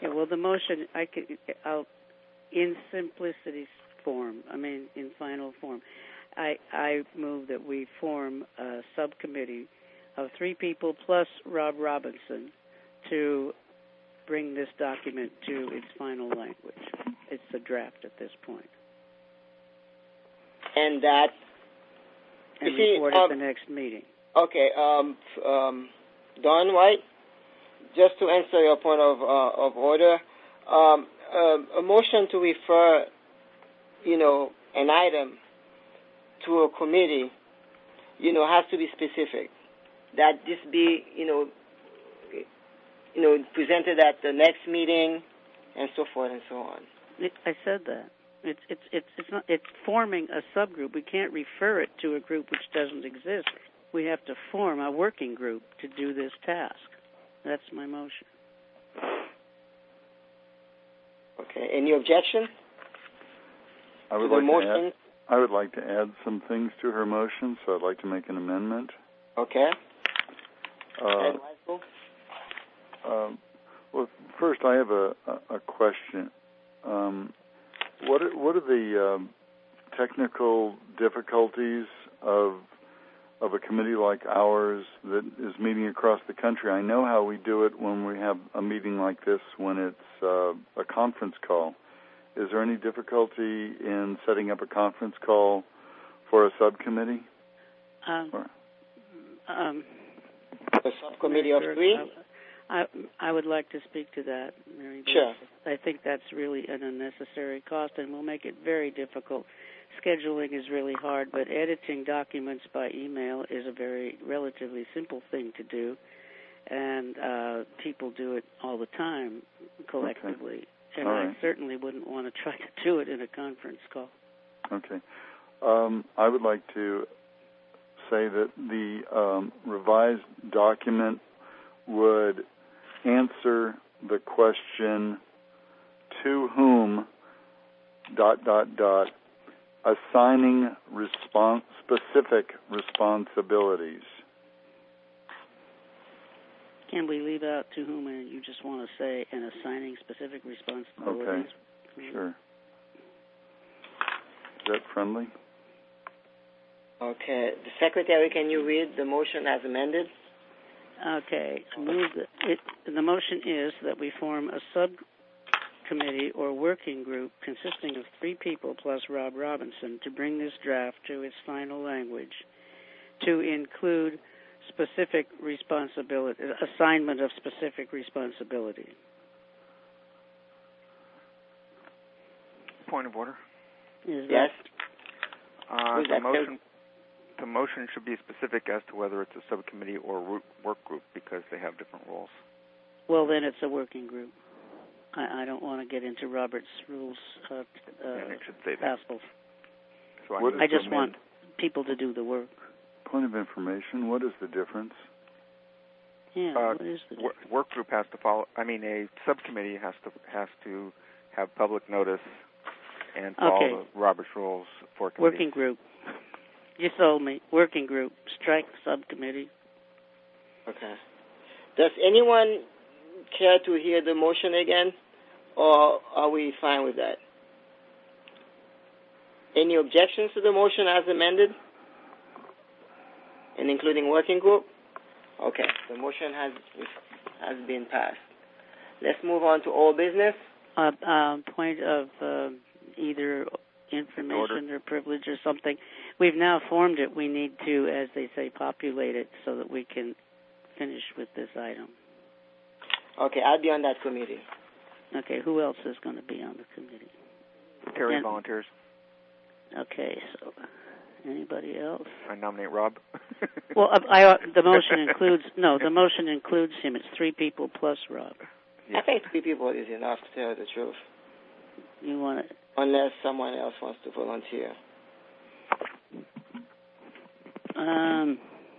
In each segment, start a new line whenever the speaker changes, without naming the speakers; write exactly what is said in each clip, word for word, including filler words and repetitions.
Yeah, well, the motion, I could, I'll, in simplicity form, I mean, in final form, I, I move that we form a subcommittee of three people plus Rob Robinson to bring this document to its final language. It's a draft at this point.
And that...
And
see,
report
um,
at the next meeting.
Okay, um, um, Don White, just to answer your point of uh, of order, um, uh, a motion to refer, you know, an item to a committee, you know, has to be specific. That this be, you know, you know, presented at the next meeting, and so forth and so on.
It, I said that. It's it's it's it's not. It's forming a subgroup. We can't refer it to a group which doesn't exist. We have to form a working group to do this task. That's my motion.
Okay. Any objection?
I would
to
like
the
to
motion?
add. I would like to add some things to her motion, so I'd like to make an amendment.
Okay.
Uh, um, well, first I have a, a, a question. Um, what are, what are the um, technical difficulties of of a committee like ours that is meeting across the country? I know how we do it when we have a meeting like this when it's uh, a conference call. Is there any difficulty in setting up a conference call for a subcommittee?
Um, um,
a subcommittee of three?
I, I would like to speak to that, Mary Beth.
Sure.
I think that's really an unnecessary cost and will make it very difficult. Scheduling is really hard, but editing documents by email is a very relatively simple thing to do, and uh, people do it all the time collectively. Okay. And
all
I
right.
certainly wouldn't want to try to do it in a conference call.
Okay. Um, I would like to say that the um, revised document would answer the question, to whom, dot, dot, dot, assigning respons- specific responsibilities.
Can we leave out to whom and you just want to say and assigning specific responsibilities?
Okay, sure. Is that friendly?
Okay. The Secretary, can you read the motion as amended?
Okay. Move the, it, the motion is that we form a subcommittee or working group consisting of three people plus Rob Robinson to bring this draft to its final language, to include specific responsibility, assignment of specific responsibility.
Point of order.
Is
yes.
That, uh, the motion. The motion should be specific as to whether it's a subcommittee or work group because they have different roles.
Well, then it's a working group. I, I don't want to get into Robert's rules uh, uh,
and it should say
passpals.
So
I,
I just want people to do the work.
Point of information, what is the difference?
Yeah,
uh,
what is the difference?
Work group has to follow, I mean, a subcommittee has to has to have public notice and follow
okay.
the Robert's rules for committees.
Working group. You sold me. Working group. Strike subcommittee.
Okay. Does anyone care to hear the motion again, or are we fine with that? Any objections to the motion as amended? And including working group? Okay. The motion has has been passed. Let's move on to all business.
Uh, uh, point of uh, either information or privilege or something. We've now formed it. We need to, as they say, populate it so that we can finish with this item.
Okay, I'll be on that committee.
Okay, who else is going to be on the committee?
Terry
and,
volunteers.
Okay, so anybody else?
I nominate Rob.
Well, I, I, the motion includes, no, the motion includes him. It's three people plus Rob.
Yeah. I think three people is enough to tell the truth.
You want it?
Unless someone else wants to volunteer.
Um,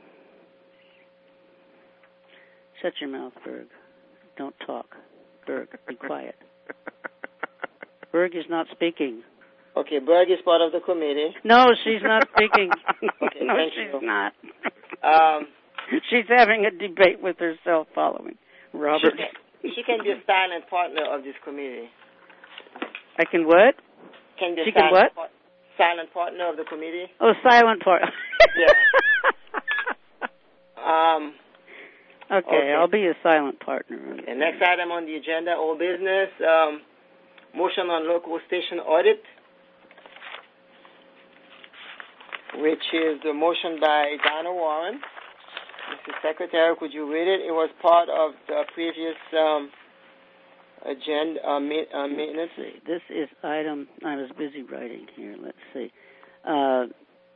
shut your mouth, Berg. Don't talk. Berg, be quiet. Berg is not speaking.
Okay, Berg is part of the committee.
No, she's not speaking.
Okay,
no,
thank
she's
you.
not.
Um,
she's having a debate with herself following Robert.
She, she can be a silent partner of this committee.
I can what?
Can be a
she
silent,
can what?
Par- silent partner of the committee.
Oh, silent partner.
Yeah. um.
Okay,
okay,
I'll be a silent partner.
The next item on the agenda, old business, um, motion on local station audit, which is the motion by Donna Warren. Mister Secretary, could you read it? It was part of the previous um, agenda uh, mi- uh, minutes.
Let's see. This is item. I was busy writing here. Let's see. Uh,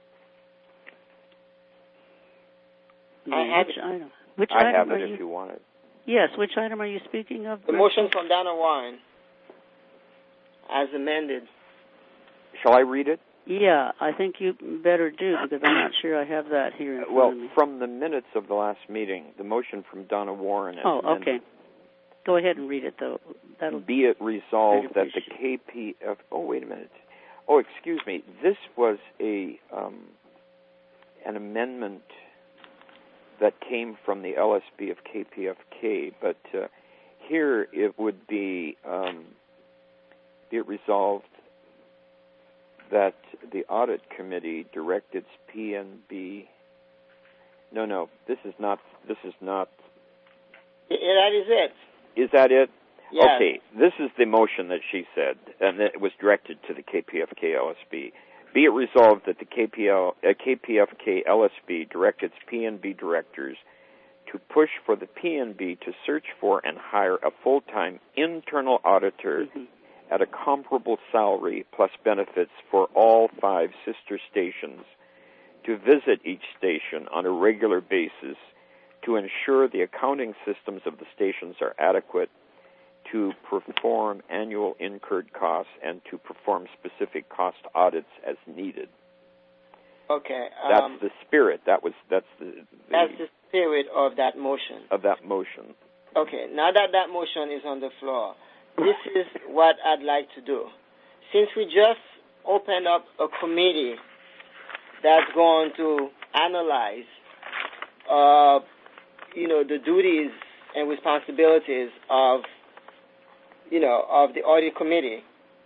I
which item? Which
I
item
have
are
it
you?
if you want it.
Yes. Which item are you speaking of?
The motion from Donna Warren, as amended.
Shall I read it?
Yeah, I think you better do because I'm not sure I have that here in front
Well,
of me.
from the minutes of the last meeting, the motion from Donna Warren. As
Oh,
amended,
okay. Go ahead and read it, though. That'll
be it resolved that the
appreciate.
K P F. Oh, wait a minute. Oh, excuse me. This was a um, an amendment that came from the L S B of K P F K, but uh, here it would be um, be it resolved that the audit committee direct its P N B. No, no, this is not. This is not.
Yeah, that is it.
Is that it?
Yes.
Okay, this is the motion that she said, and it was directed to the K P F K L S B. Be it resolved that the K P L, uh, K P F K L S B direct its P N B directors to push for the P N B to search for and hire a full-time internal auditor
Mm-hmm.
at a comparable salary plus benefits for all five sister stations to visit each station on a regular basis to ensure the accounting systems of the stations are adequate to perform annual incurred costs and to perform specific cost audits as needed.
Okay.
That's
Um,
the spirit. That was that's the, the
that's the spirit of that motion.
of that motion.
Okay. Now that that motion is on the floor, this is what I'd like to do. Since we just opened up a committee that's going to analyze, uh, you know, the duties and responsibilities of, you know, of the audit committee,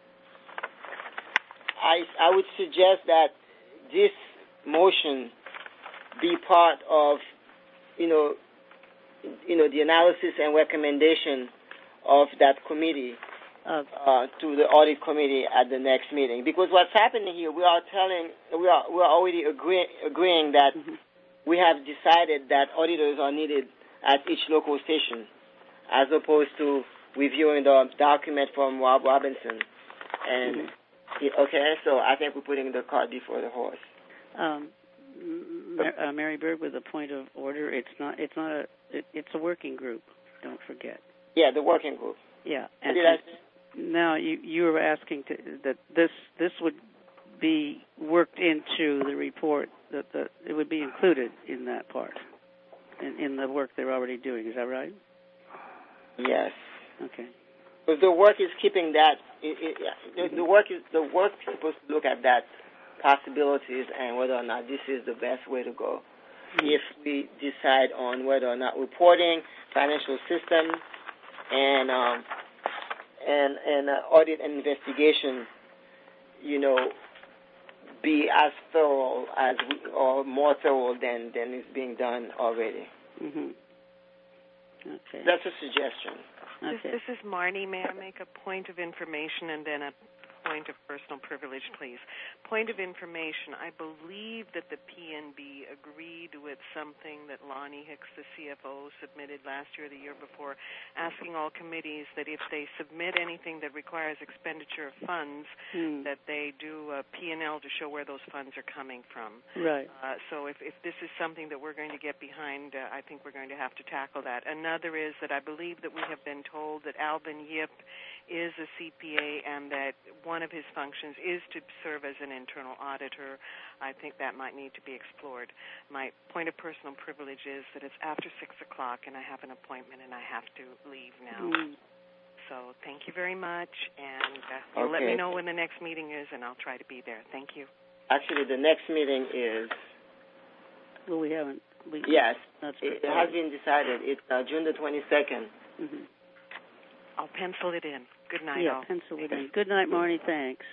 I I would suggest that this motion be part of, you know, you know, the analysis and recommendation of that committee
Uh,
uh, to the audit committee at the next meeting. Because what's happening here, we are telling, we are we are already agree, agreeing that
mm-hmm.
we have decided that auditors are needed at each local station, as opposed to reviewing the document from Rob Robinson. And
mm-hmm.
okay, so I think we're putting the cart before the horse.
Um, uh, Mary Bird, with a point of order, it's not. It's not a. It, it's a working group. Don't forget.
Yeah, the working group.
Yeah.
What
And,
did I say?
now you you were asking to, that this this would be worked into the report. That the it would be included in that part, in, in the work they're already doing. Is that right?
Yes.
Okay.
But the work is keeping that. It, it, the, the work is the work is supposed to look at that possibilities and whether or not this is the best way to go. Mm-hmm. If we decide on whether or not reporting, financial system, and um, and and uh, audit and investigation, you know, be as thorough as we, or more thorough than than is being done already.
Mm-hmm. Okay.
That's a suggestion.
Okay.
This, this is Marnie. May I make a point of information and then a point of personal privilege, please? Point of information, I believe that the P N B agreed with something that Lonnie Hicks, the C F O, submitted last year or the year before, asking all committees that if they submit anything that requires expenditure of funds,
hmm.
that they do a P and L to show where those funds are coming from.
Right.
Uh, so if, if this is something that we're going to get behind, uh, I think we're going to have to tackle that. Another is that I believe that we have been told that Alvin Yip is a C P A and that one of his functions is to serve as an internal auditor. I think that might need to be explored. My point of personal privilege is that it's after six o'clock and I have an appointment and I have to leave now. Mm. So thank you very much, and uh, you'll
okay.
let me know when the next meeting is, and I'll try to be there. Thank you.
Actually, the next meeting is...
Well, we haven't... We,
yes,
that's
it, it has been decided. It's uh, June the twenty-second.
Mm-hmm.
I'll pencil it in. Good night,
yeah,
all.
pencil it in. Good night, Marnie. Thanks.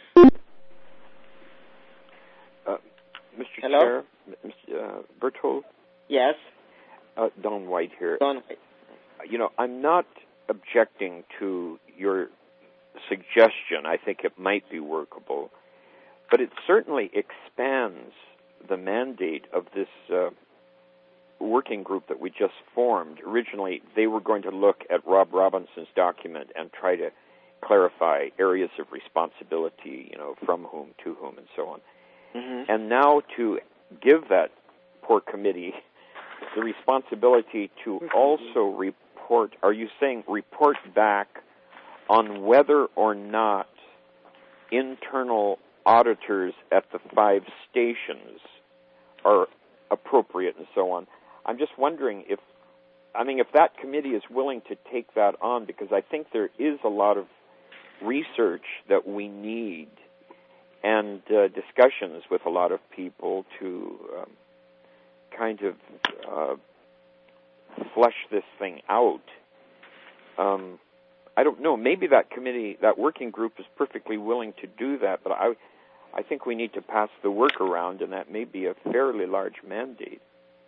Uh, Mister
Hello?
Chair, Mister Uh, Berthold?
Yes.
Uh, Don White here.
Don White.
You know, I'm not objecting to your suggestion. I think it might be workable. But it certainly expands the mandate of this uh, working group that we just formed. Originally, they were going to look at Rob Robinson's document and try to clarify areas of responsibility, you know, from whom, to whom, and so on.
Mm-hmm.
And now to give that poor committee the responsibility to also report, are you saying report back on whether or not internal auditors at the five stations are appropriate and so on? I'm just wondering if, I mean, if that committee is willing to take that on, because I think there is a lot of research that we need and uh, discussions with a lot of people to um, kind of uh, flesh this thing out. Um, I don't know. Maybe that committee, that working group is perfectly willing to do that, but I, I think we need to pass the work around, and that may be a fairly large mandate.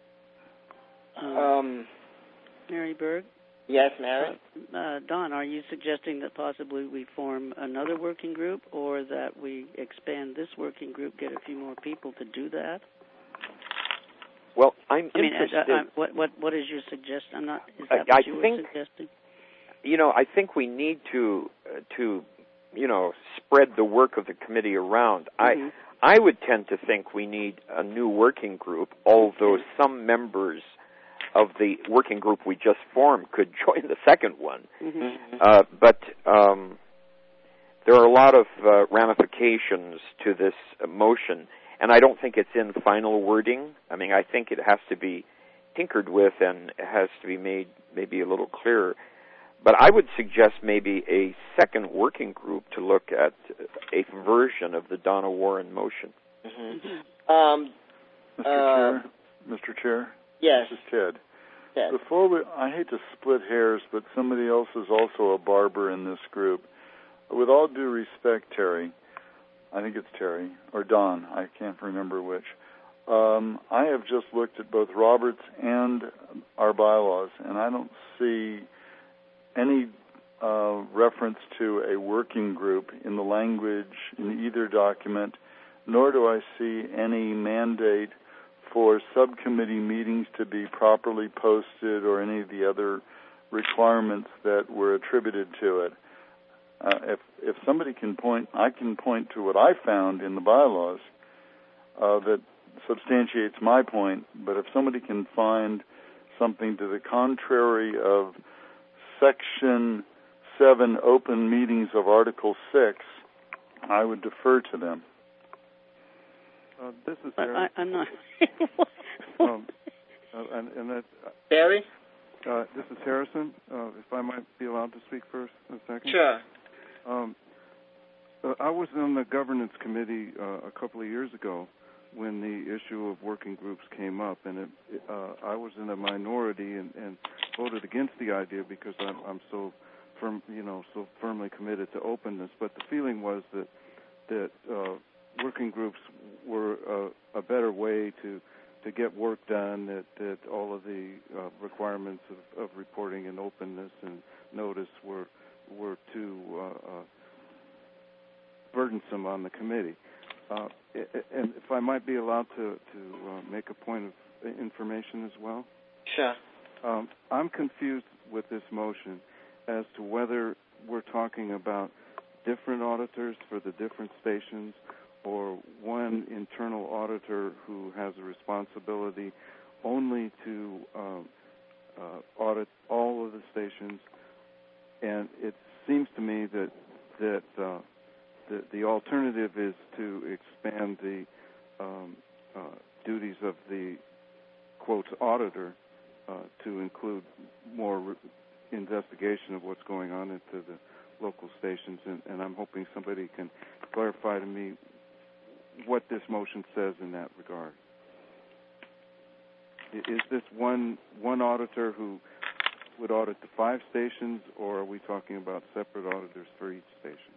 Um,
Mary Berg?
yes, Mary?
Uh, uh, Don, are you suggesting that possibly we form another working group, or that we expand this working group, get a few more people to do that?
Well, I'm
I mean,
interested.
uh, uh, what what what is your suggestion? I'm not. Is that what
I
you
think,
were suggesting?
You know, I think we need to uh, to you know spread the work of the committee around.
Mm-hmm.
I I would tend to think we need a new working group, although
okay.
some members of the working group we just formed could join the second one.
Mm-hmm.
Uh, but um, there are a lot of uh, ramifications to this motion, and I don't think it's in final wording. I mean, I think it has to be tinkered with and it has to be made maybe a little clearer. But I would suggest maybe a second working group to look at a version of the Donna Warren motion.
Mm-hmm. Um,
Mister
uh,
Chair, Mister Chair.
Yes.
This is Ted.
Ted.
Before we, I hate to split hairs, but somebody else is also a barber in this group. With all due respect, Terry, I think it's Terry, or Don, I can't remember which. Um, I have just looked at both Roberts and our bylaws, and I don't see any uh, reference to a working group in the language in either document, nor do I see any mandate for subcommittee meetings to be properly posted or any of the other requirements that were attributed to it. Uh, if if somebody can point, I can point to what I found in the bylaws uh, that substantiates my point, but if somebody can find something to the contrary of Section seven, open meetings of Article six, I would defer to them.
Uh, this is
I,
Harry.
I, I'm not.
um, uh, and, and that,
Barry?
uh, this is Harrison. Uh, if I might be allowed to speak first a second.
Sure.
Um, uh, I was on the governance committee uh, a couple of years ago when the issue of working groups came up, and it, uh, I was in a minority and, and voted against the idea because I'm, I'm so firm, you know, so firmly committed to openness. But the feeling was that that uh, working groups were a, a better way to, to get work done, that, that all of the uh, requirements of, of reporting and openness and notice were were too uh, uh, burdensome on the committee. Uh, and if I might be allowed to, to uh, make a point of information as well.
Sure.
Um, I'm confused with this motion as to whether we're talking about different auditors for the different stations or one internal auditor who has a responsibility only to um, uh, audit all of the stations. And it seems to me that that uh, the, the alternative is to expand the um, uh, duties of the, quote, auditor uh, to include more re- investigation of what's going on into the local stations. And, and I'm hoping somebody can clarify to me what this motion says in that regard. Is this one one auditor who would audit the five stations, or are we talking about separate auditors for each station?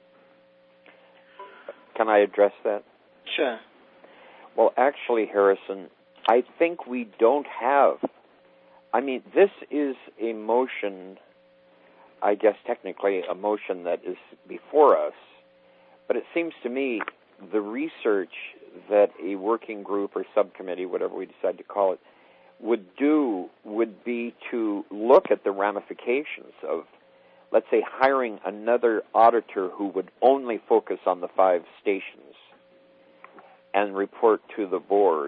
Can I address that?
Sure.
Well, actually, Harrison, I think we don't have. I mean, this is a motion, I guess technically a motion that is before us, but it seems to me the research that a working group or subcommittee, whatever we decide to call it, would do would be to look at the ramifications of, let's say, hiring another auditor who would only focus on the five stations and report to the board,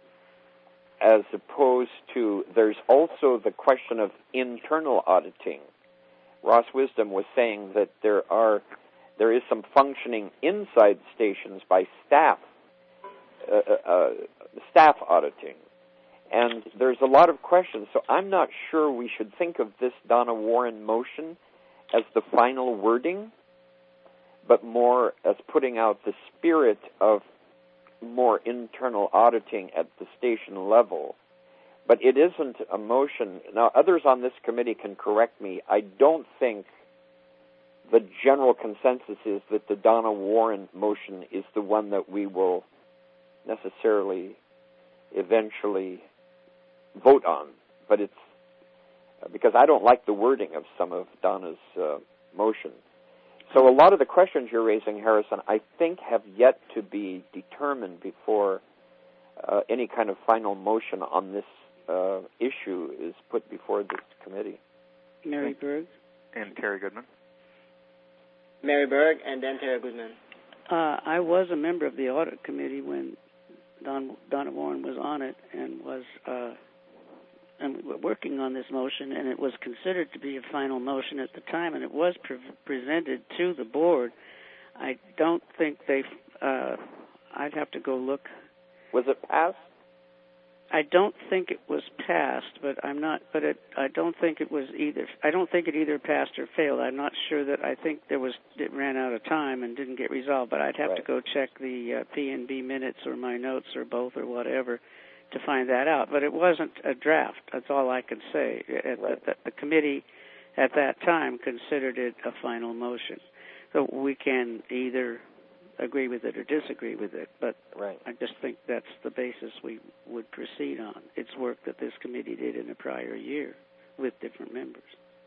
as opposed to, there's also the question of internal auditing. Ross Wisdom was saying that there are there is some functioning inside stations by staff uh, uh, staff auditing, and there's a lot of questions. So I'm not sure we should think of this Donna Warren motion as the final wording, but more as putting out the spirit of more internal auditing at the station level. But it isn't a motion. Now, others on this committee can correct me. I don't think the general consensus is that the Donna Warren motion is the one that we will necessarily eventually vote on. But it's because I don't like the wording of some of Donna's uh, motion. So a lot of the questions you're raising, Harrison, I think have yet to be determined before uh, any kind of final motion on this uh, issue is put before this committee.
Mary Berg?
And Terry Goodman.
Mary Berg and then Terry Goodman.
Uh, I was a member of the audit committee when Don, Donna Warren was on it and was uh, and we were working on this motion, and it was considered to be a final motion at the time, and it was pre- presented to the board. I don't think they. Uh, I'd have to go look.
Was it passed?
I don't think it was passed, but I'm not. But it, I don't think it was either. I don't think it either passed or failed. I'm not sure that. I think there was. It ran out of time and didn't get resolved. But I'd have
right.
to go check the uh, P N B minutes or my notes or both or whatever to find that out. But it wasn't a draft. That's all I can say. At
right.
the, the, the committee at that time considered it a final motion. So we can either agree with it or disagree with it, but
right.
I just think that's the basis we would proceed on. It's work that this committee did in a prior year with different members.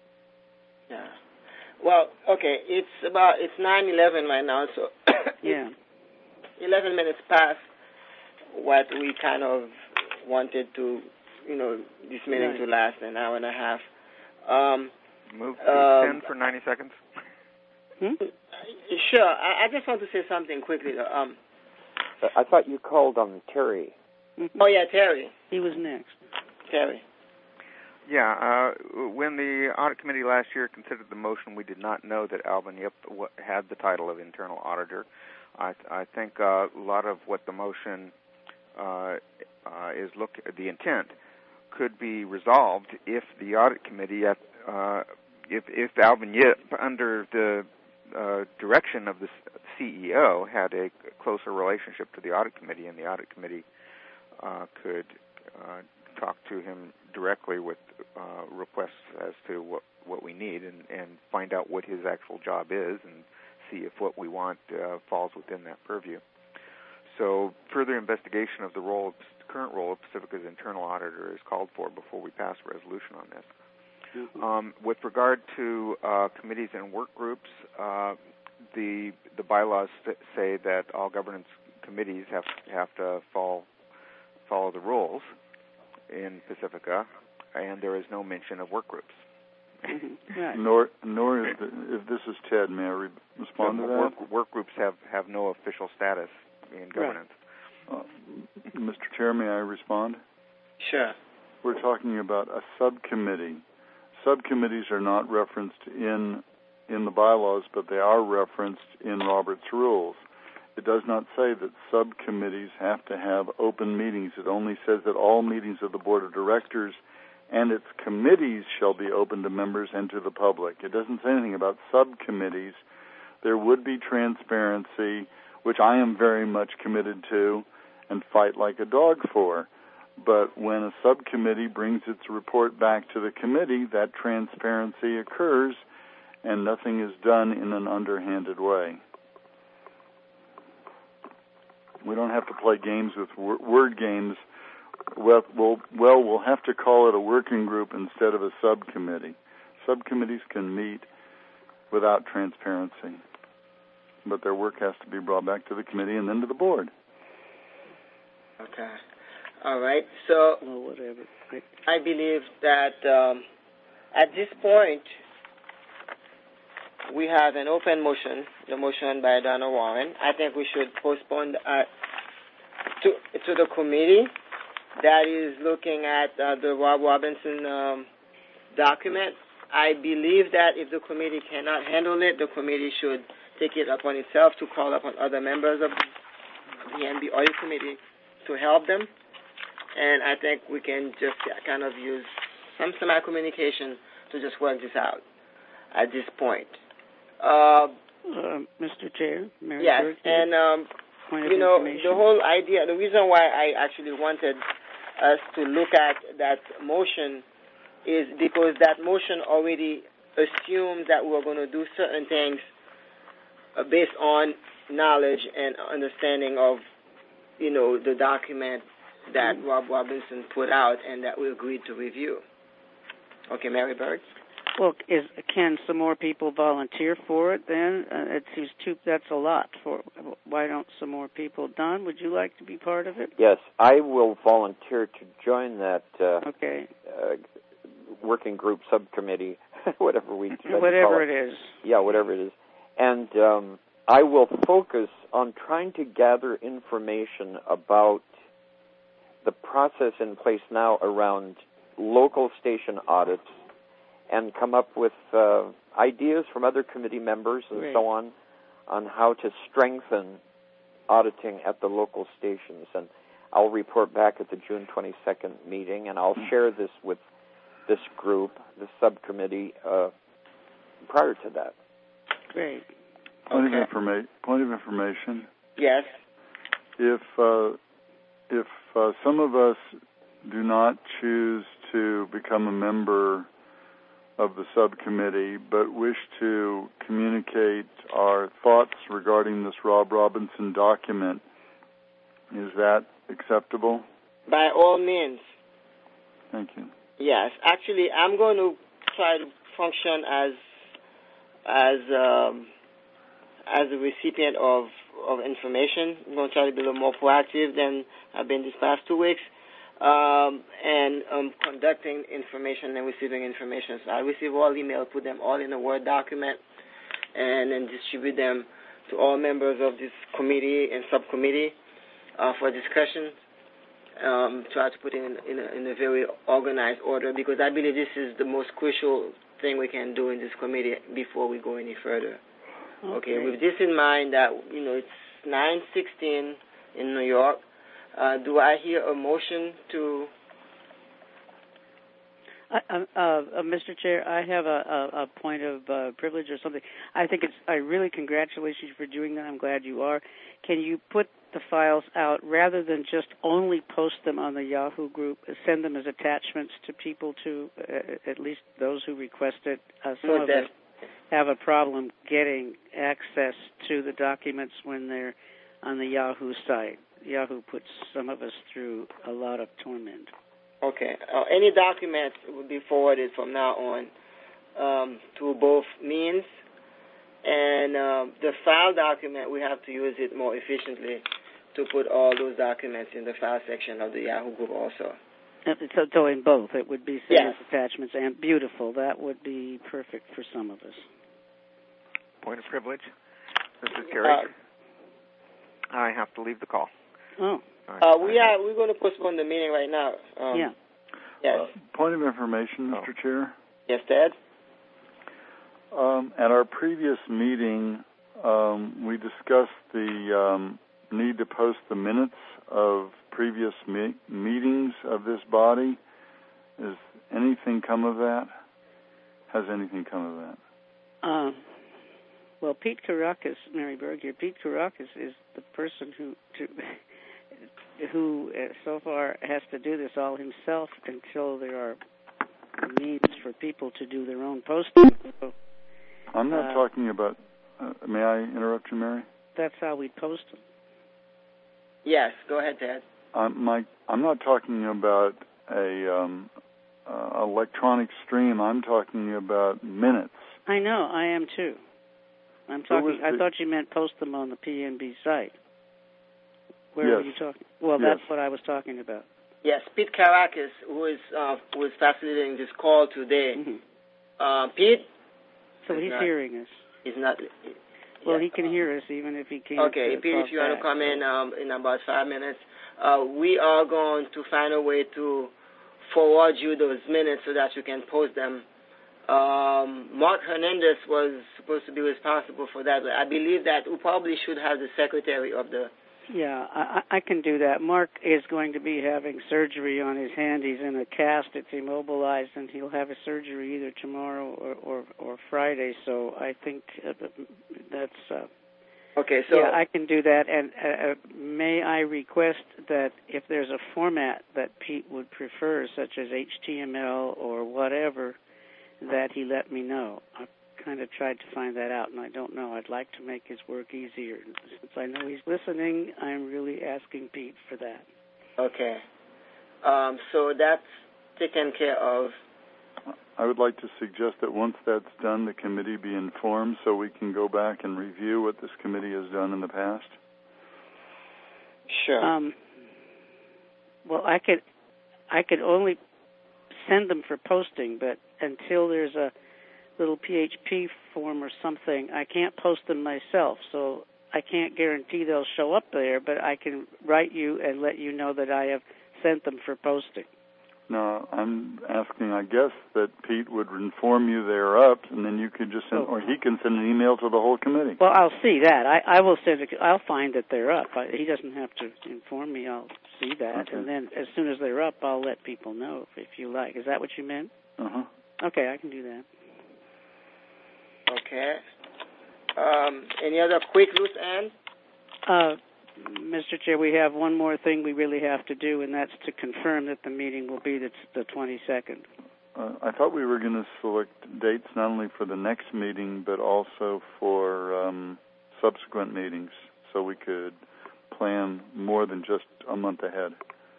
Yeah. Well, okay, it's about, it's nine eleven right now, so
yeah,
eleven minutes past what we kind of wanted to, you know, this meeting
right.
to last an hour and a half. Um,
Move to
um,
ten for ninety seconds.
Hmm?
Sure. I, I just want to say something quickly. Um,
I thought you called on Terry.
Mm-hmm.
Oh, yeah, Terry.
He was next.
Terry.
Yeah, uh, when the audit committee last year considered the motion, we did not know that Alvin Yip w- had the title of internal auditor. I, I think uh, a lot of what the motion uh, uh, is look the intent could be resolved if the audit committee, at, uh, if, if Alvin Yip, under the uh, direction of the C E O, had a closer relationship to the audit committee, and the audit committee uh, could uh, talk to him directly with uh, requests as to what, what we need and, and find out what his actual job is and see if what we want uh, falls within that purview. So further investigation of the role of current role of Pacifica's internal auditor is called for before we pass a resolution on this. Mm-hmm. Um, with regard to uh, committees and work groups, uh, the the bylaws say that all governance committees have have to follow follow the rules in Pacifica, and there is no mention of work groups.
Mm-hmm. Right.
Nor, nor is the, if this is Ted, may I re- respond
so
to that?
Work, work groups have, have no official status in governance.
Right. Uh, Mister Chair, may I respond?
Sure.
We're talking about a subcommittee. Subcommittees are not referenced in in the bylaws, but they are referenced in Robert's rules. It does not say that subcommittees have to have open meetings. It only says that all meetings of the Board of Directors and its committees shall be open to members and to the public. It doesn't say anything about subcommittees. There would be transparency, which I am very much committed to and fight like a dog for. but when a subcommittee brings its report back to the committee, that transparency occurs and nothing is done in an underhanded way. We don't have to play games with wor- word games. Well, well, well, we'll have to call it a working group instead of a subcommittee. Subcommittees can meet without transparency, but their work has to be brought back to the committee and then to the board.
Okay. All right. So
well, whatever.
I believe that um, at this point we have an open motion, the motion by Donna Warren. I think we should postpone uh, to to the committee that is looking at uh, the Rob Robinson um, document. I believe that if the committee cannot handle it, the committee should take it upon itself to call upon other members of the N B Audit Committee to help them. And I think we can just kind of use some semi-communication to just work this out at this point. Uh,
uh, Mister Chair, Mary
yes,
Burke,
and um, you know, the whole idea, the reason why I actually wanted us to look at that motion is because that motion already assumes that we're going to do certain things uh, based on knowledge and understanding of, you know, the document that mm-hmm. Rob Robinson put out and that we agreed to review. Okay, Mary Bird?
Well, is, can some more people volunteer for it then? Uh, it seems too, that's a lot. For Why don't some more people? Don, would you like to be part of it?
Yes, I will volunteer to join that uh,
okay.
uh, working group subcommittee, whatever we
Whatever
it.
it is.
Yeah, whatever it is. And um, I will focus on trying to gather information about the process in place now around local station audits and come up with uh, ideas from other committee members and
right.
so on on how to strengthen auditing at the local stations. And I'll report back at the June twenty-second meeting, and I'll share this with this group, this subcommittee, uh, prior to that.
Great.
Point,
okay.
of informa- point of information.
Yes.
If uh, if uh, some of us do not choose to become a member of the subcommittee, but wish to communicate our thoughts regarding this Rob Robinson document, is that acceptable?
By all means.
Thank you.
Yes. Actually, I'm going to try to function as as um, as a recipient of, of information. I'm going to try to be a little more proactive than I've been these past two weeks. Um, and um, conducting information and receiving information. So I receive all emails, put them all in a Word document, and then distribute them to all members of this committee and subcommittee uh, for discussion. Um, try to put it in, in, a, in a very organized order, because I believe this is the most crucial thing we can do in this committee before we go any further. Okay, okay with this in mind, that you know it's nine sixteen in New York. Uh, do I hear a motion to?
Uh, uh, uh, Mister Chair, I have a, a, a point of uh, privilege or something. I think it's. I really congratulate you for doing that. I'm glad you are. Can you put the files out rather than just only post them on the Yahoo group? Send them as attachments to people, to uh, at least those who request it. Uh, some
no,
of us have a problem getting access to the documents when they're on the Yahoo site. Yahoo puts some of us through a lot of torment.
Okay. Uh, any documents will be forwarded from now on um, to both means. And um, the file document, we have to use it more efficiently to put all those documents in the file section of the Yahoo group also.
So, so in both, it would be sent
yes.
as attachments, and beautiful. That would be perfect for some of us.
Point of privilege. This is Gary. Uh, I have to leave the call.
Oh.
Uh, we are we're going to postpone the meeting right now. Um,
yeah.
Yes.
Uh, point of information, Mister Oh. Chair.
Yes, Dad.
Um, at our previous meeting, um, we discussed the um, need to post the minutes of previous me- meetings of this body. Has anything come of that? Has anything come of that?
Um. Well, Pete Kourakis, Mary Berg here, Pete Kourakis is the person who to, who uh, so far has to do this all himself until there are means for people to do their own posting. So,
I'm not
uh,
talking about. Uh, may I interrupt you, Mary?
That's how we post them.
Yes, go ahead, Ted.
I'm, my, I'm not talking about a um, uh, electronic stream. I'm talking about minutes.
I know, I am too. I'm talking.
the,
I thought you meant post them on the P N B site. Where
yes.
were you talking? Well,
yes.
that's what I was talking about.
Yes, Pete Caracas, who is uh, who is facilitating this call today.
Mm-hmm.
Uh, Pete.
So he's
not,
hearing us.
He's not.
Well,
yeah,
he can
um,
hear us even if he can't.
Okay,
uh,
Pete, if you
back.
want to come in um, in about five minutes, uh, we are going to find a way to forward you those minutes so that you can post them. Um, Mark Hernandez was supposed to be responsible for that, but I believe that we probably should have the secretary of the.
Yeah, I, I can do that. Mark is going to be having surgery on his hand. He's in a cast. It's immobilized, and he'll have a surgery either tomorrow or, or, or Friday. So I think uh, that's. Uh,
okay, so
yeah, I can do that. And uh, may I request that if there's a format that Pete would prefer, such as H T M L or whatever, that he let me know. I've kind of tried to find that out, and I don't know. I'd like to make his work easier. Since I know he's listening, I'm really asking Pete for that.
Okay. Um, so that's taken care of.
I would like to suggest that once that's done, the committee be informed so we can go back and review what this committee has done in the past.
Sure.
Um, well, I could, I could only send them for posting, but until there's a little P H P form or something, I can't post them myself. So I can't guarantee they'll show up there, but I can write you and let you know that I have sent them for posting.
No, I'm asking, I guess, that Pete would inform you they're up, and then you could just send,
Oh.
or he can send an email to the whole committee.
Well, I'll see that. I, I will send it. I'll find that they're up. I, he doesn't have to inform me. I'll see that,
Okay.
and then as soon as they're up, I'll let people know if, if you like. Is that what you meant?
Uh-huh.
Okay, I can do that.
Okay. Um, any other quick loose ends?
Uh, Mister Chair, we have one more thing we really have to do, and that's to confirm that the meeting will be the, the twenty-second.
Uh, I thought we were going to select dates not only for the next meeting, but also for um, subsequent meetings, so we could plan more than just a month ahead.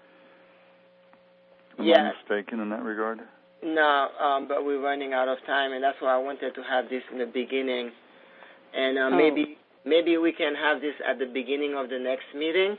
Am
Yeah.
I mistaken in that regard?
No, um, but we're running out of time, and that's why I wanted to have this in the beginning. And uh,
Oh.
maybe maybe we can have this at the beginning of the next meeting.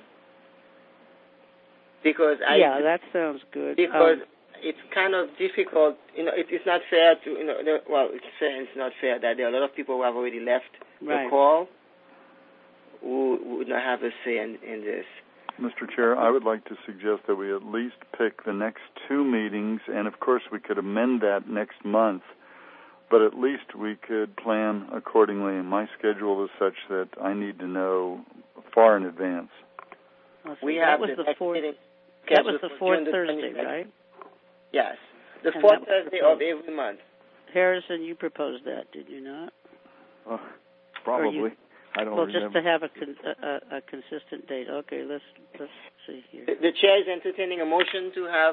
Because I
Yeah, that sounds good.
because
Um,
it's kind of difficult. You know, it, it's not fair to you know. The, well, it's fair and it's not fair that there are a lot of people who have already left
right.
the call who, who would not have a say in, in this.
Mister Chair, I would like to suggest that we at least pick the next two meetings, and of course we could amend that next month, but at least we could plan accordingly. My schedule is such that I need to know far in advance.
Let's
We
see,
have
that was
the
the
next
fourth.
meeting
That was
scheduled
the
for
fourth
June the
Thursday,
twenty-second.
right?
Yes, the
And
fourth
that was
Thursday
the
of every month.
Harrison, you proposed that, did you not?
Uh, probably.
You,
I don't
well,
remember.
just to have a, con, a, a, a consistent date. Okay, let's let's see here.
The, the chair is entertaining a motion to have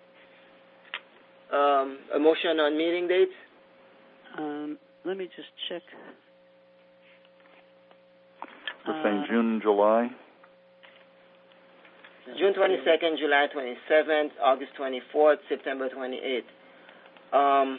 um, a motion on meeting dates.
Um, let me just check.
We're saying
Uh,
June and July.
June twenty-second, July twenty-seventh, August twenty-fourth, September twenty-eighth. Um,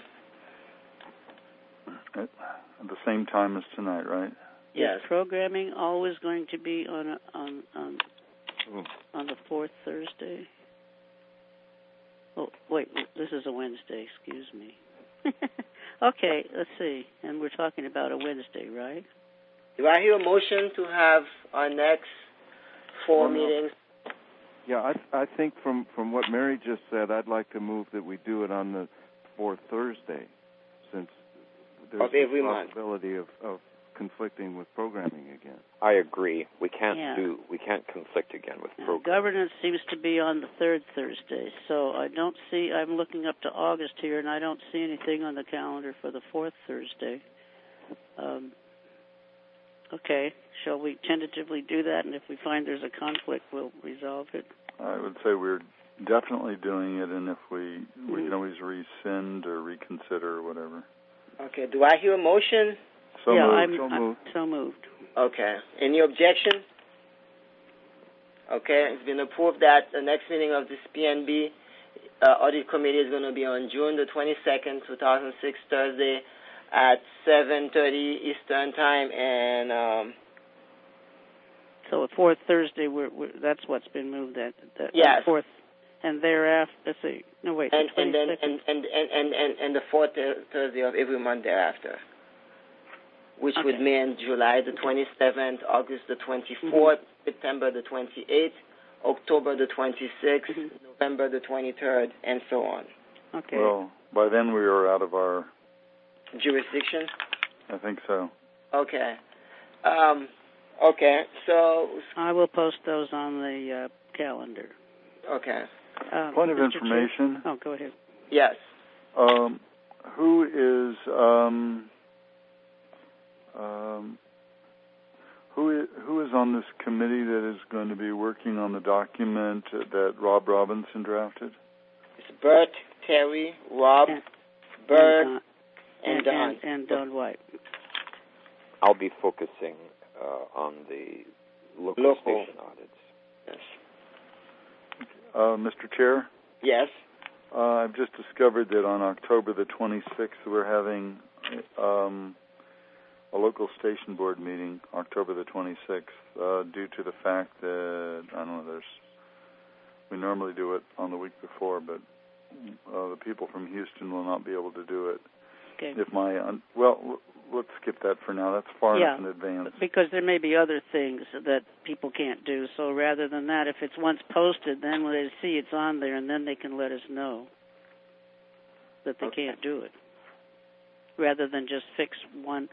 At the same time as tonight, right?
yes.
Is programming always going to be on a, on on
Oh.
on the fourth Thursday? Oh, wait, this is a Wednesday. Excuse me. Okay, let's see. And we're talking about a Wednesday, right?
Do I hear a motion to have our next four
Oh, no.
meetings?
Yeah, I I think from, from what Mary just said, I'd like to move that we do it on the fourth Thursday, since there's
Of every
the
month.
possibility of, of conflicting with programming again.
I agree. We can't
Yeah.
do. We can't conflict again with
Now,
program.
governance seems to be on the third Thursday, so I don't see. I'm looking up to August here, and I don't see anything on the calendar for the fourth Thursday. Um, Okay. Shall we tentatively do that? And if we find there's a conflict, we'll resolve it.
I would say we're definitely doing it, and if we we mm-hmm. can always rescind or reconsider or whatever.
Okay. Do I hear a motion?
So
yeah,
moved.
I'm,
so
I'm
moved.
so moved.
Okay. Any objection? Okay. It's been approved that the next meeting of this P N B uh, audit committee is going to be on June the twenty-second, two thousand six, Thursday at seven thirty Eastern Time, and um,
so fourth Thursday, we're, we're, that's what's been moved. That, that
yes.
Uh, fourth, and thereafter. Let's see. No wait.
And
the
and then and and, and, and and the fourth Thursday of every month thereafter, which
okay.
would mean July the twenty-seventh, August the twenty-fourth, mm-hmm. September the twenty-eighth, October the twenty-sixth, mm-hmm. November the twenty-third, and so on.
Okay.
Well, by then we are out of our
jurisdiction.
I think so.
Okay. Um, okay. So
I will post those on the uh, calendar.
Okay.
Um,
Point of
Mister
information.
Chair? Oh, go ahead.
Yes.
Um, who is um, um, who is, who is on this committee that is going to be working on the document that Rob Robinson drafted?
It's Bert, Terry, Rob,
and,
Bert,
and, uh,
and,
and
Don.
And, and Don White.
I'll be focusing uh, on the local,
local
station audits.
Yes.
Uh, Mister Chair?
Yes.
Uh, I've just discovered that on October the twenty-sixth we're having um, a local station board meeting, October the twenty-sixth, uh, due to the fact that, I don't know, there's, we normally do it on the week before, but uh, the people from Houston will not be able to do it.
Okay.
If my, un- well, let's skip that for now. That's far
yeah,
enough in advance.
Because there may be other things that people can't do. So rather than that, if it's once posted, then when they see it's on there, and then they can let us know that they
okay.
can't do it. Rather than just fix one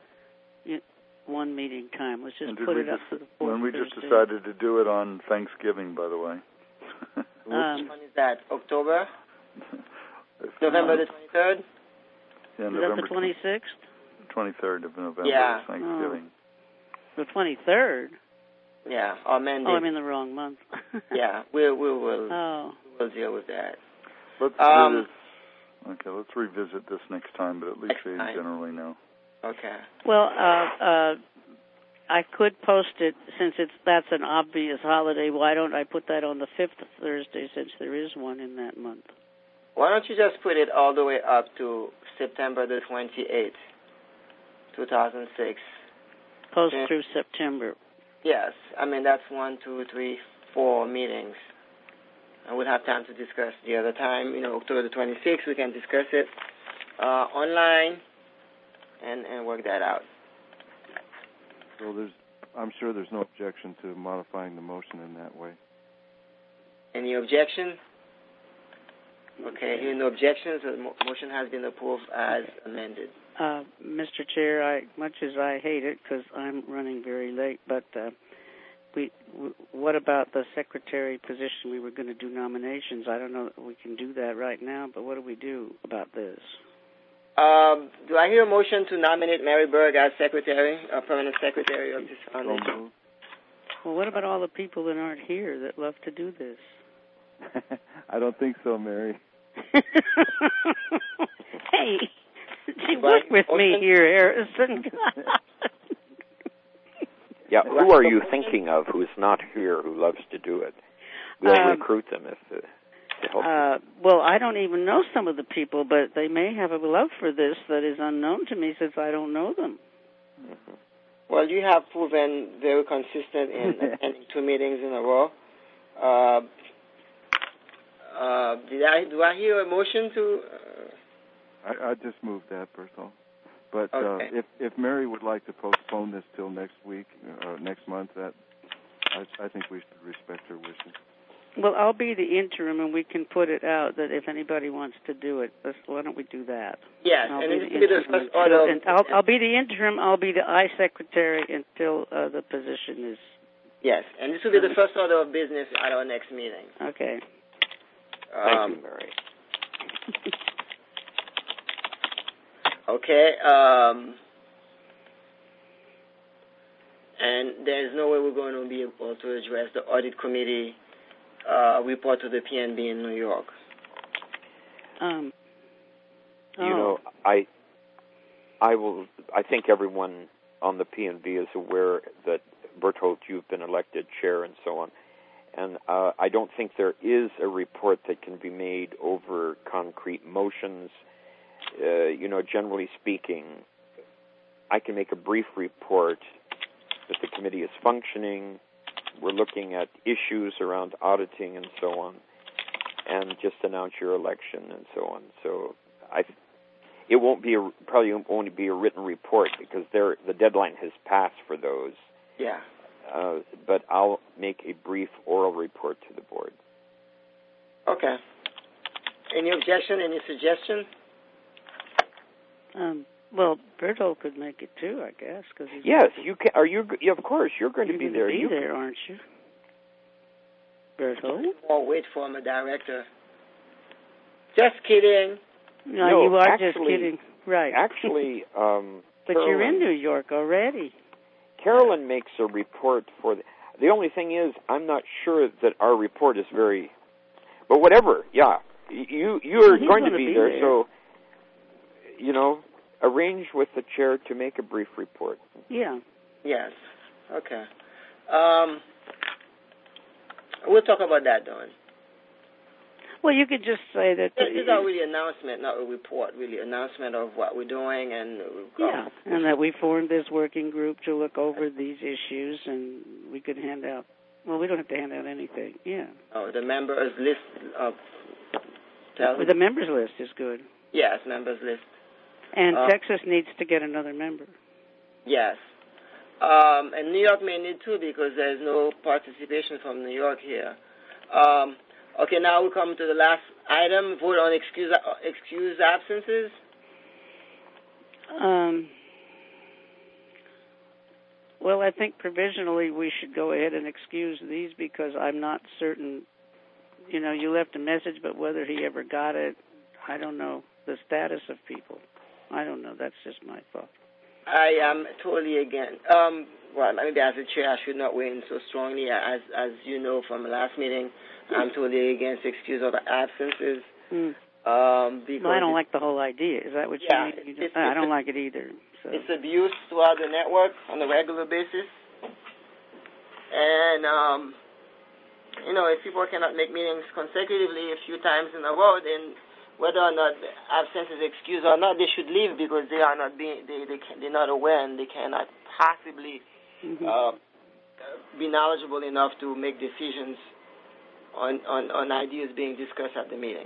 one meeting time. Let's just put it up to the fourth
When we
Thursday.
just decided to do it on Thanksgiving, by the way.
um,
Which one is that? October? November the twenty-third?
Yeah,
is
November
that the twenty-sixth?
twenty-third of November,
yeah.
Thanksgiving.
Oh. The twenty-third?
Yeah, our mandate.
Oh, I'm in the wrong month.
yeah, we, we will
oh.
we'll deal with that.
Let's
um,
do this. Okay, let's revisit this next time, but at least they
time.
generally know.
Okay.
Well, uh, uh, I could post it since it's that's an obvious holiday. Why don't I put that on the fifth Thursday since there is one in that month?
Why don't you just put it all the way up to September the twenty-eighth, two thousand six?
Post
yeah.
through September.
Yes. I mean, that's one, two, three, four meetings. And we'll have time to discuss the other time. You know, October the twenty-sixth, we can discuss it uh, online and, and work that out.
So there's, I'm sure there's no objection to modifying the motion in that way.
Any objection? Okay, hearing no objections, the mo- motion has been approved as amended.
Uh, Mister Chair, I much as I hate it because I'm running very late, but uh, we, w- what about the secretary position? We were going to do nominations. I don't know that we can do that right now, but what do we do about this?
Um, do I hear a motion to nominate Mary Berg as secretary, a permanent secretary of this foundation?
Well, what about all the people that aren't here that love to do this?
I don't think so, Mary.
Hey, she worked with me here, Harrison.
Yeah, who are you thinking of who's not here who loves to do it? We'll
um,
recruit them if uh, to help.
Uh, well, I don't even know some of the people, but they may have a love for this that is unknown to me since I don't know them.
Mm-hmm.
Well, you have proven very consistent in attending two meetings in a row. Uh, uh, did I do I hear a motion to? Uh,
I, I just moved that, first of all. But
okay.
uh, if if Mary would like to postpone this till next week or next month, that I, I think we should respect her wishes.
Well, I'll be the interim, and we can put it out that if anybody wants to do it, let's, why don't we do that?
Yes,
I'll
and
be
it
the
will be the
interim
first order.
until, and I'll, I'll be the interim. I'll be the I secretary until uh, the position is.
Yes, and this will be the first order of business at our next meeting.
Okay.
Thank
Um,
you, Mary.
Okay. Um, and there's no way we're going to be able to address the audit committee uh, report to the P N B in New York.
Um, oh.
You know, I, I will. I think everyone on the P N B is aware that Berthold, you've been elected chair and so on. And uh, I don't think there is a report that can be made over concrete motions. Uh, you know, generally speaking, I can make a brief report that the committee is functioning. We're looking at issues around auditing and so on, and just announce your election and so on. So I, it won't be a, probably won't be a written report because there the deadline has passed for those.
Yeah.
Uh, but I'll make a brief oral report to the board.
Okay. Any objection? Any suggestion?
Um, well, Berthold could make it too, I guess. Cause he's
yes, you can. Are you? Yeah, of course, you're going
you're
to be
going
there.
To be
you
there, aren't you, Berthold?
Or wait for my director. Just kidding.
No,
no
you are
actually,
just kidding, right?
Actually, um,
but
Carolyn,
you're in New York already.
Carolyn makes a report for the. The only thing is, I'm not sure that our report is very. But whatever, yeah, you you are
He's
going to
gonna
be,
be
there,
there,
so you know, arrange with the chair to make a brief report.
Yeah.
Yes. Okay. Um, we'll talk about that, Dawn.
Well, you could just say that.
This is not really an announcement, not a report, really. Announcement of what we're doing and...
Yeah, and that we formed this working group to look over these issues, and we could hand out... Well, we don't have to hand out anything, yeah.
Oh, the members list of... Tell
well, the members list is good.
Yes, members list.
And
uh,
Texas needs to get another member.
Yes. Um, and New York may need too because there's no participation from New York here. Um... Okay, now we come to the last item, vote on excuse, uh, excuse absences.
Um, well, I think provisionally we should go ahead and excuse these because I'm not certain, you know, you left a message, but whether he ever got it, I don't know the status of people. I don't know. That's just my thought.
I am totally against. Um, well, maybe as a chair, I should not weigh in so strongly. As as you know from the last meeting, I'm totally against excuse of absences.
Mm.
Um, because
well, I don't like the whole idea. Is that what you
yeah,
mean? You
it's,
just, I
it's
don't
a,
like it either. So.
It's abuse throughout the network on a regular basis. And, um, you know, if people cannot make meetings consecutively a few times in a row, then whether or not absence is excused or not, they should leave because they are not being, they, they can, they're not aware and they cannot possibly
mm-hmm.
uh, be knowledgeable enough to make decisions on, on, on ideas being discussed at the meeting.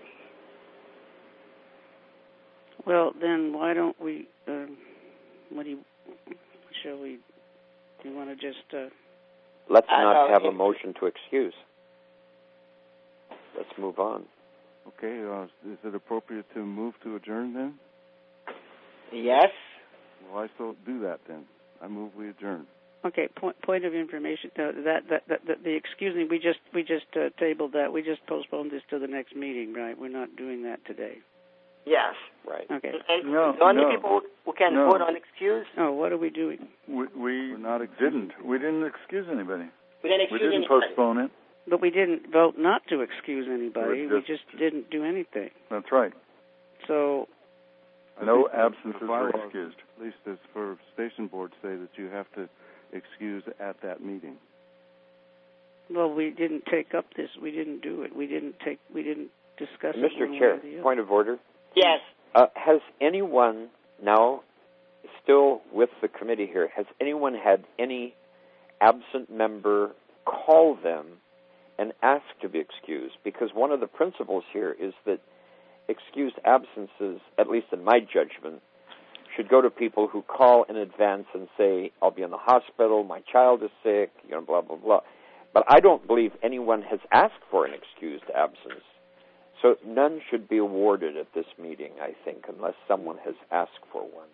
Well, then why don't we, uh, what do you, shall we, do you want to just... Uh,
Let's not
uh,
have a motion to excuse. Let's move on.
Okay, uh, is it appropriate to move to adjourn then?
Yes.
Well, I still do that then. I move we adjourn.
Okay, point point of information. Uh, that, that that that the excuse me. We just we just uh, tabled that. We just postponed this to the next meeting, right? We're not doing that today.
Yes.
Right.
Okay.
And
No,
the only
no.
people who can
No.
vote on excuse,
Oh, what are we doing?
We, we
We're not
didn't. We didn't excuse anybody.
we didn't
We
excuse
didn't
anybody.
postpone it.
But we didn't vote not to excuse anybody.
We're
We
just-
just didn't do anything.
That's right.
So
I
No
think the
absences were
bylaws,
excused.
At least as for station boards, say that you have to excuse at that meeting.
well, we didn't take up this. We didn't do it. We didn't take. We didn't discuss it.
Mister
one way
Chair,
or the other.
point of order.
Yes.
Uh, has anyone now, still with the committee here, has anyone had any absent member call them and ask to be excused? Because one of the principles here is that excused absences, at least in my judgment, should go to people who call in advance and say, I'll be in the hospital, my child is sick, you know, blah, blah, blah. But I don't believe anyone has asked for an excused absence. So none should be awarded at this meeting, I think, unless someone has asked for one.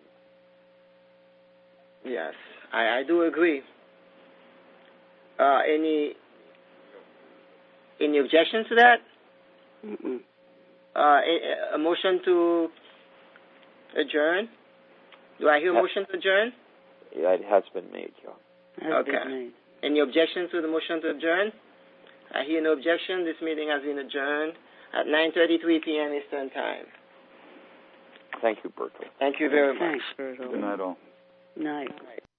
Yes, I, I do agree. Uh, any any objection to that?
Mm-mm.
Uh, a, a motion to adjourn? Do I hear a
Yes.
motion to adjourn?
Yeah, it has been made, John.
Has
Okay.
been made.
Any objections to the motion to adjourn? I hear no objection. This meeting has been adjourned at nine thirty-three p.m. Eastern Time.
Thank you, Berto.
Thank you very much.
Thanks, Berto.
Good night, all.
Night.